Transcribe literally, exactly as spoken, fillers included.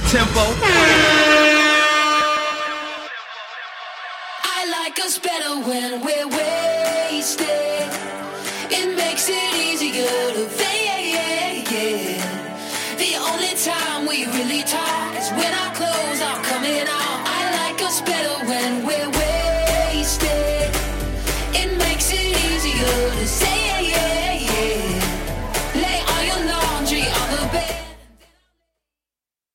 Tempo. I like us better when we're wasted. It makes it easier to fake. The only time we really talk is when our clothes are coming off. I like us better when we're wasted. It makes it easier to say.